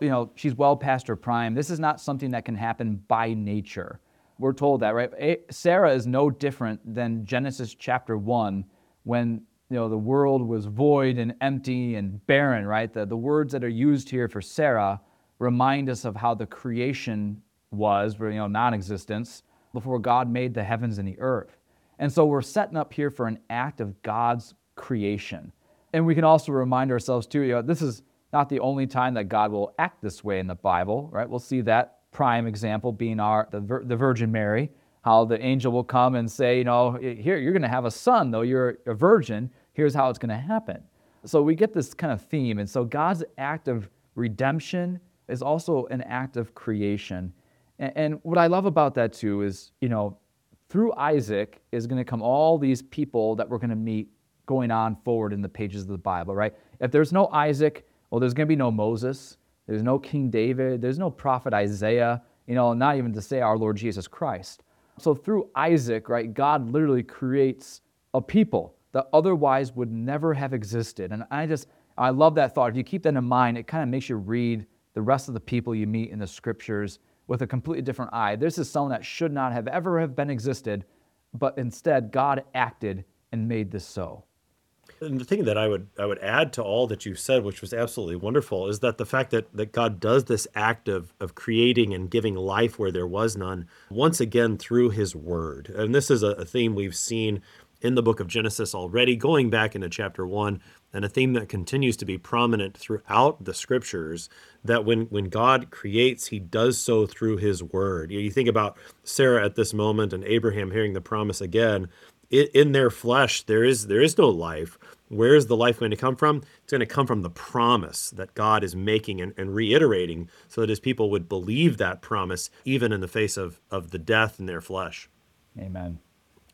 well past her prime. This is not something that can happen by nature. We're told that, right? Sarah is no different than Genesis chapter 1 when, the world was void and empty and barren, right? The words that are used here for Sarah remind us of how the creation was, non-existence, before God made the heavens and the earth. And so we're setting up here for an act of God's creation. And we can also remind ourselves too, this is not the only time that God will act this way in the Bible, right? We'll see that prime example being the Virgin Mary, how the angel will come and say, here, you're going to have a son, though you're a virgin. Here's how it's going to happen. So we get this kind of theme. And so God's act of redemption is also an act of creation. And what I love about that too is, through Isaac is going to come all these people that we're going to meet going on forward in the pages of the Bible, right? If there's no Isaac, well, there's going to be no Moses, there's no King David, there's no prophet Isaiah, not even to say our Lord Jesus Christ. So through Isaac, right, God literally creates a people that otherwise would never have existed. And I love that thought. If you keep that in mind, it kind of makes you read the rest of the people you meet in the scriptures with a completely different eye. This is someone that should not have ever been existed, but instead God acted and made this so. And the thing that I would add to all that you said, which was absolutely wonderful, is that the fact that God does this act of creating and giving life where there was none, once again through his word. And this is a theme we've seen in the book of Genesis already, going back into chapter 1, and a theme that continues to be prominent throughout the scriptures, that when God creates, he does so through his word. You think about Sarah at this moment and Abraham hearing the promise again. In their flesh, there is no life. Where is the life going to come from? It's going to come from the promise that God is making and reiterating so that his people would believe that promise even in the face of the death in their flesh. Amen.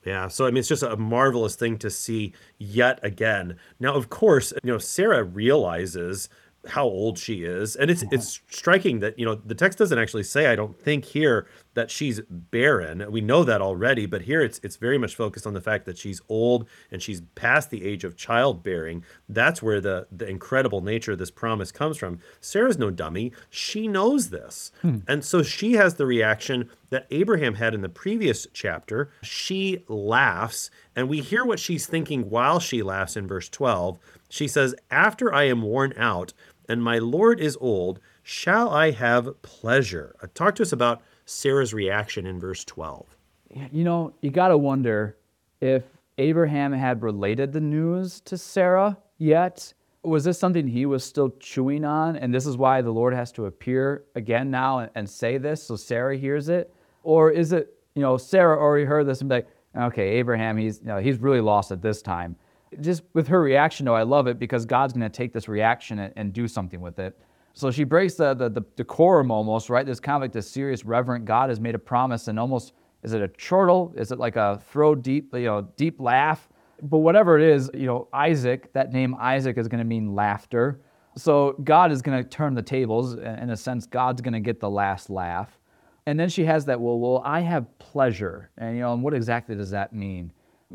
Yeah, so I mean, it's just a marvelous thing to see yet again. Now, of course, Sarah realizes how old she is, and it's striking that the text doesn't actually say, I don't think here, that she's barren. We know that already, but here it's very much focused on the fact that she's old and she's past the age of childbearing. That's where the incredible nature of this promise comes from. Sarah's no dummy; she knows this, and so she has the reaction that Abraham had in the previous chapter. She laughs, and we hear what she's thinking while she laughs in verse 12. She says, "After I am worn out and my Lord is old, shall I have pleasure?" Talk to us about Sarah's reaction in verse 12. You got to wonder if Abraham had related the news to Sarah yet. Was this something he was still chewing on, and this is why the Lord has to appear again now and say this so Sarah hears it? Or is it, Sarah already heard this and be like, okay, Abraham, he's really lost at this time. Just with her reaction, though, I love it because God's going to take this reaction and do something with it. So she breaks the decorum almost, right? There's kind of like this serious, reverent God has made a promise, and almost, is it a chortle? Is it like a throw deep, deep laugh? But whatever it is, Isaac, that name Isaac is going to mean laughter. So God is going to turn the tables. In a sense, God's going to get the last laugh. And then she has that, well, I have pleasure. And, what exactly does that mean?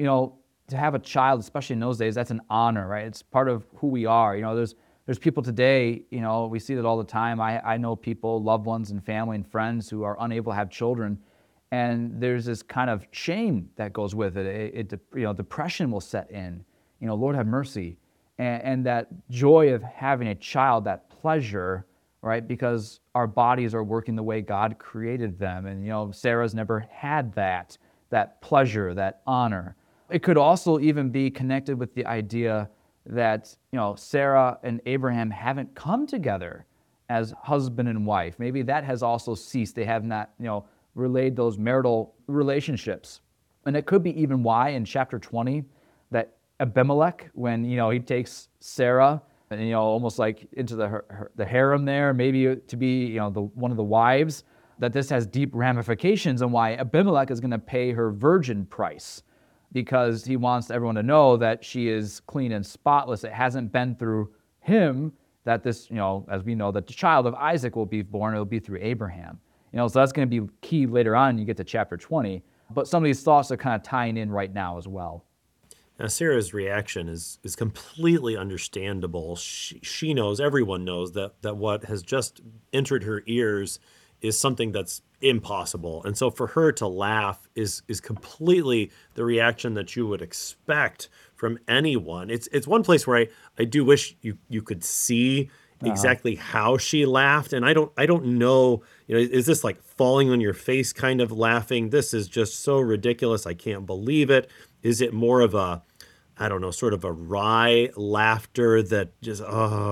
To have a child, especially in those days, that's an honor, right? It's part of who we are. There's people today, we see that all the time. I know people, loved ones and family and friends who are unable to have children. And there's this kind of shame that goes with it. Depression will set in. Lord have mercy. And that joy of having a child, that pleasure, right? Because our bodies are working the way God created them. And, Sarah's never had that pleasure, that honor. It could also even be connected with the idea that, Sarah and Abraham haven't come together as husband and wife. Maybe that has also ceased. They have not, relayed those marital relationships. And it could be even why in chapter 20 that Abimelech, when, he takes Sarah and, almost like into the harem there, maybe to be, one of the wives, that this has deep ramifications and why Abimelech is going to pay her virgin price, because he wants everyone to know that she is clean and spotless. It hasn't been through him that this, as we know, that the child of Isaac will be born. It will be through Abraham. So that's going to be key later on when you get to chapter 20. But some of these thoughts are kind of tying in right now as well. Now, Sarah's reaction is completely understandable. She knows, everyone knows that what has just entered her ears is something that's impossible. And so for her to laugh is completely the reaction that you would expect from anyone. It's one place where I do wish you could see exactly how she laughed. And I don't know, is this like falling on your face kind of laughing? This is just so ridiculous. I can't believe it. Is it more of a, I don't know, sort of a wry laughter that just,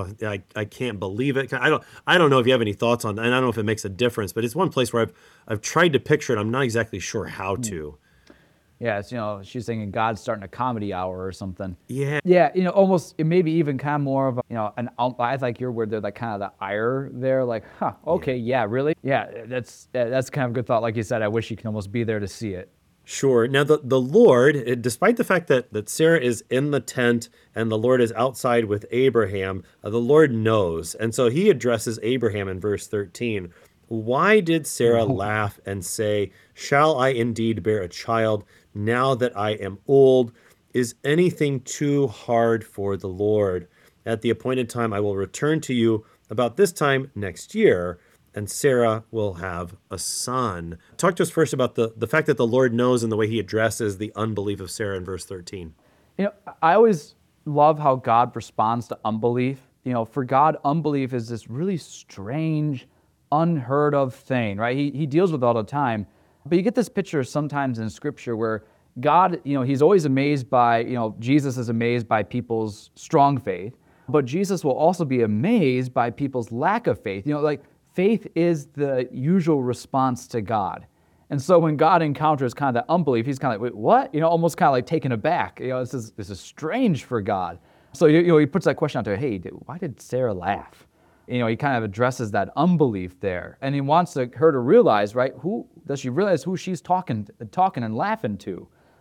I can't believe it. I don't know if you have any thoughts on that. And I don't know if it makes a difference, but it's one place where I've tried to picture it. I'm not exactly sure how to. Yeah, it's, she's thinking God's starting a comedy hour or something. Yeah. Yeah, almost, it maybe even kind of more of a, I like your word there, like kind of the ire there, like, okay, yeah, really? Yeah, that's kind of a good thought. Like you said, I wish you could almost be there to see it. Sure. Now, the Lord, despite the fact that Sarah is in the tent and the Lord is outside with Abraham, the Lord knows. And so he addresses Abraham in verse 13. Why did Sarah laugh and say, "Shall I indeed bear a child now that I am old? Is anything too hard for the Lord? At the appointed time, I will return to you about this time next year, and Sarah will have a son." Talk to us first about the fact that the Lord knows and the way he addresses the unbelief of Sarah in verse 13. I always love how God responds to unbelief. For God, unbelief is this really strange, unheard of thing, right? He deals with it all the time. But you get this picture sometimes in Scripture where God, he's always amazed by, Jesus is amazed by people's strong faith, but Jesus will also be amazed by people's lack of faith. Faith is the usual response to God. And so when God encounters kind of that unbelief, he's kind of like, wait, what? Almost kind of like taken aback. This is strange for God. So, he puts that question out there, hey, why did Sarah laugh? He kind of addresses that unbelief there. And he wants her to realize, right, does she realize who she's talking and laughing to?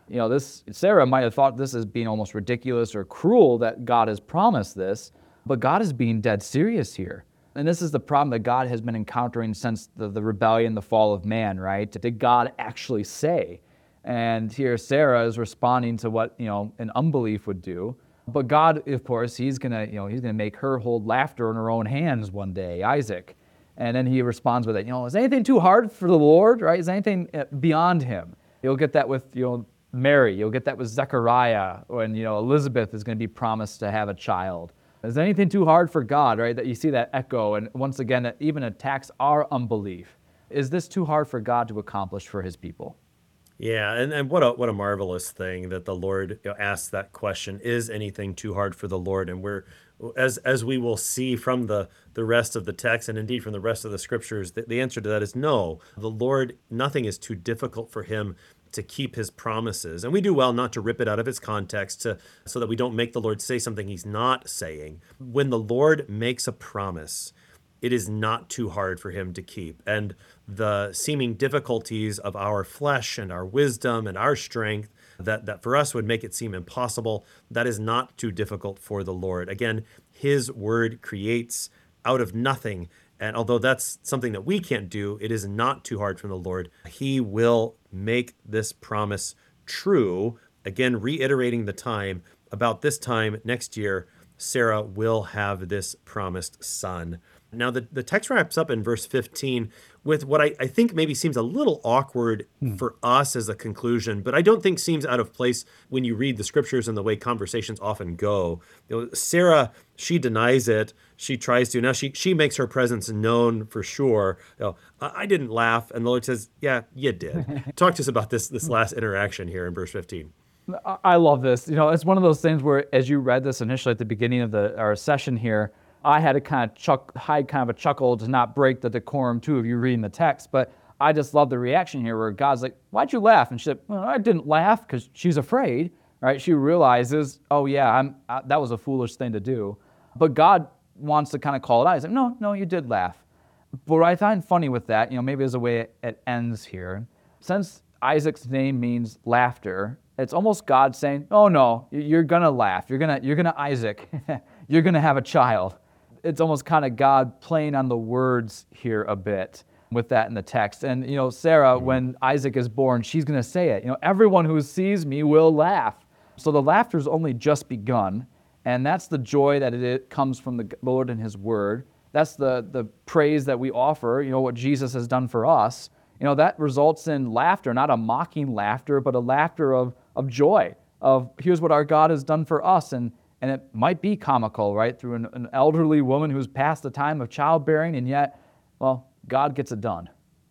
This Sarah might have thought this as being almost ridiculous or cruel that God has promised this, but God is being dead serious here. And this is the problem that God has been encountering since the rebellion, the fall of man, right? Did God actually say? And here Sarah is responding to what, an unbelief would do. But God, of course, he's gonna make her hold laughter in her own hands one day, Isaac. And then he responds with it, is anything too hard for the Lord, right? Is anything beyond him? You'll get that with, Mary. You'll get that with Zechariah when, Elizabeth is going to be promised to have a child. Is anything too hard for God, right? That you see that echo, and once again, that even attacks our unbelief. Is this too hard for God to accomplish for his people? Yeah, and what a marvelous thing that the Lord asks that question: is anything too hard for the Lord? And we're, as we will see from the rest of the text, and indeed from the rest of the scriptures, the answer to that is no. The Lord, nothing is too difficult for him to keep his promises. And we do well not to rip it out of its context so that we don't make the Lord say something he's not saying. When the Lord makes a promise, it is not too hard for him to keep. And the seeming difficulties of our flesh and our wisdom and our strength that for us would make it seem impossible, that is not too difficult for the Lord. Again, his word creates out of nothing. And although that's something that we can't do, it is not too hard for the Lord. He will make this promise true. Again, reiterating the time, about this time next year, Sarah will have this promised son. Now, the text wraps up in verse 15 with what I think maybe seems a little awkward for us as a conclusion, but I don't think seems out of place when you read the scriptures and the way conversations often go. Sarah, she denies it. She tries to. Now, she makes her presence known for sure. I didn't laugh. And the Lord says, yeah, you did. Talk to us about this last interaction here in verse 15. I love this. It's one of those things where, as you read this initially at the beginning of our session here, I had to hide kind of a chuckle to not break the decorum too of you reading the text, but I just love the reaction here where God's like, why'd you laugh? And she said, well, I didn't laugh, because she's afraid, right? She realizes, oh yeah, that was a foolish thing to do. But God wants to kind of call it out. He's like, no, you did laugh. But what I find funny with that, maybe as a way it ends here, since Isaac's name means laughter, it's almost God saying, oh no, you're gonna laugh. You're gonna Isaac. You're gonna have a child. It's almost kind of God playing on the words here a bit with that in the text. And, Sarah, when Isaac is born, she's going to say it. Everyone who sees me will laugh. So the laughter's only just begun. And that's the joy that it comes from the Lord and his word. That's the praise that we offer, what Jesus has done for us. That results in laughter, not a mocking laughter, but a laughter of joy, of here's what our God has done for us. And it might be comical, right, through an elderly woman who's past the time of childbearing, and yet, well, God gets it done.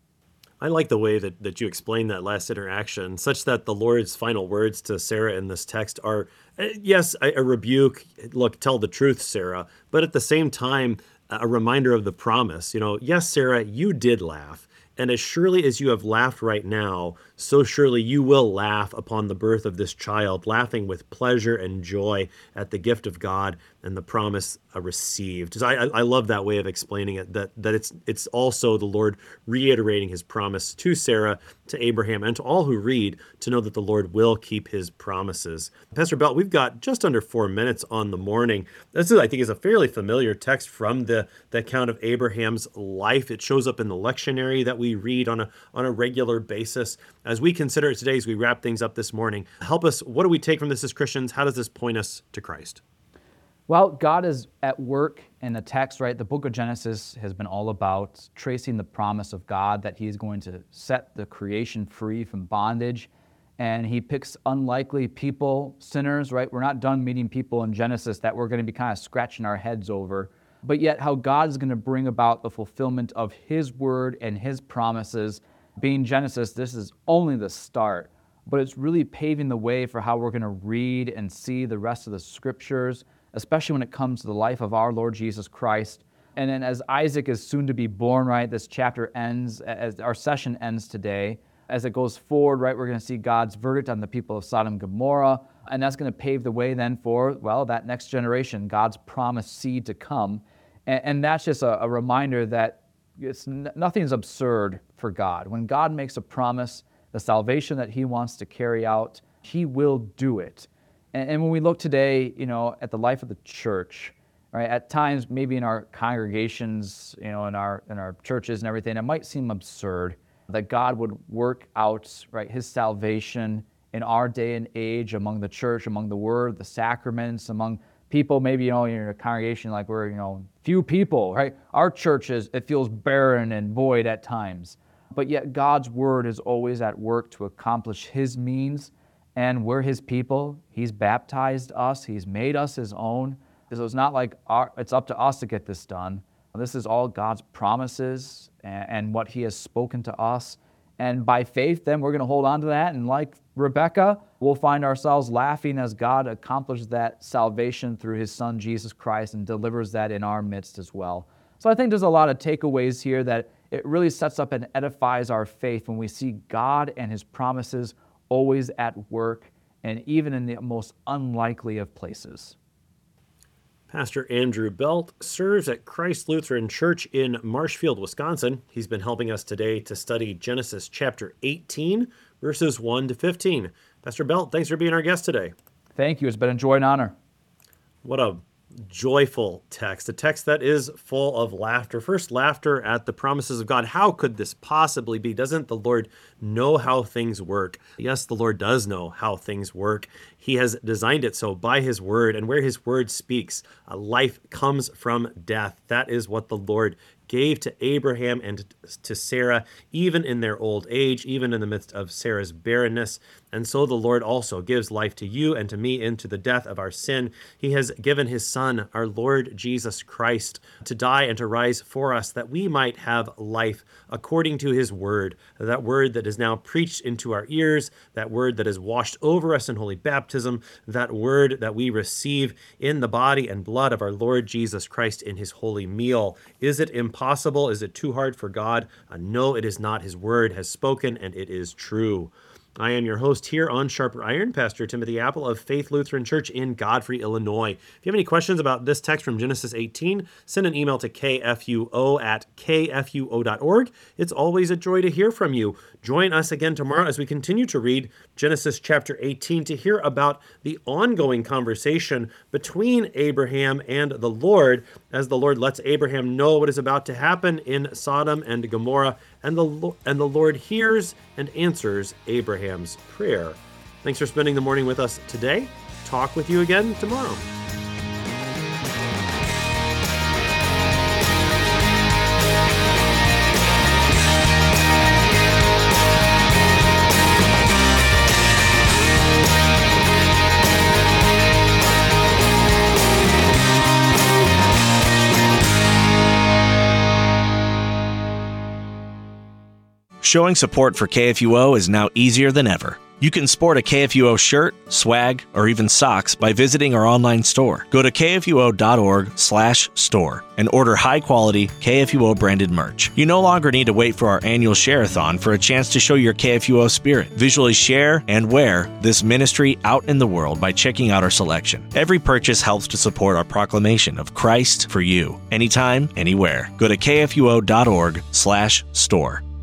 I like the way that you explain that last interaction, such that the Lord's final words to Sarah in this text are, yes, a rebuke, look, tell the truth, Sarah, but at the same time, a reminder of the promise. Yes, Sarah, you did laugh. And as surely as you have laughed right now, so surely you will laugh upon the birth of this child, laughing with pleasure and joy at the gift of God and the promise received. So I love that way of explaining it, that it's also the Lord reiterating his promise to Sarah, to Abraham, and to all who read, to know that the Lord will keep his promises. Pastor Belt, we've got just under 4 minutes on the morning. This, I think, is a fairly familiar text from the account of Abraham's life. It shows up in the lectionary that we read on a regular basis. As we consider it today, as we wrap things up this morning, help us, what do we take from this as Christians? How does this point us to Christ? Well, God is at work in the text, right? The book of Genesis has been all about tracing the promise of God that he's going to set the creation free from bondage. And he picks unlikely people, sinners, right? We're not done meeting people in Genesis that we're going to be kind of scratching our heads over. But yet how God is going to bring about the fulfillment of his word and his promises. Being Genesis, this is only the start. But it's really paving the way for how we're going to read and see the rest of the scriptures, especially when it comes to the life of our Lord Jesus Christ. And then as Isaac is soon to be born, right, this chapter ends, as our session ends today. As it goes forward, right, we're going to see God's verdict on the people of Sodom and Gomorrah, and that's going to pave the way then for, well, that next generation, God's promised seed to come. And that's just a reminder that nothing is absurd for God. When God makes a promise, the salvation that he wants to carry out, He will do it. And when we look today, at the life of the church, right, at times maybe in our congregations, in our churches and everything, it might seem absurd that God would work out, right, His salvation in our day and age among the church, among the Word, the sacraments, among people. Maybe in a congregation like we're few people, right? Our churches, it feels barren and void at times, but yet God's Word is always at work to accomplish His means. And we're His people. He's baptized us. He's made us His own. So it's not like it's up to us to get this done. This is all God's promises and what He has spoken to us. And by faith, then we're going to hold on to that. And like Rebecca, we'll find ourselves laughing as God accomplishes that salvation through His Son, Jesus Christ, and delivers that in our midst as well. So I think there's a lot of takeaways here that it really sets up and edifies our faith when we see God and His promises always at work, and even in the most unlikely of places. Pastor Andrew Belt serves at Christ Lutheran Church in Marshfield, Wisconsin. He's been helping us today to study Genesis chapter 18, verses 1 to 15. Pastor Belt, thanks for being our guest today. Thank you. It's been a joy and honor. What a joyful text, a text that is full of laughter. First, laughter at the promises of God. How could this possibly be? Doesn't the Lord know how things work? Yes, the Lord does know how things work. He has designed it so by His Word, and where His Word speaks, life comes from death. That is what the Lord gave to Abraham and to Sarah, even in their old age, even in the midst of Sarah's barrenness. And so the Lord also gives life to you and to me into the death of our sin. He has given His Son, our Lord Jesus Christ, to die and to rise for us, that we might have life according to His Word, that Word that is now preached into our ears, that Word that is washed over us in holy baptism, that Word that we receive in the body and blood of our Lord Jesus Christ in His holy meal. Is it impossible? Is it too hard for God? No, it is not. His Word has spoken, and it is true. I am your host here on Sharper Iron, Pastor Timothy Apple of Faith Lutheran Church in Godfrey, Illinois. If you have any questions about this text from Genesis 18, send an email to kfuo@kfuo.org. It's always a joy to hear from you. Join us again tomorrow as we continue to read Genesis chapter 18 to hear about the ongoing conversation between Abraham and the Lord, as the Lord lets Abraham know what is about to happen in Sodom and Gomorrah, and the Lord hears and answers Abraham's prayer. Thanks for spending the morning with us today. Talk with you again tomorrow. Showing support for KFUO is now easier than ever. You can sport a KFUO shirt, swag, or even socks by visiting our online store. Go to kfuo.org/store and order high-quality KFUO-branded merch. You no longer need to wait for our annual share-a-thon for a chance to show your KFUO spirit. Visually share and wear this ministry out in the world by checking out our selection. Every purchase helps to support our proclamation of Christ for you, anytime, anywhere. Go to kfuo.org/store.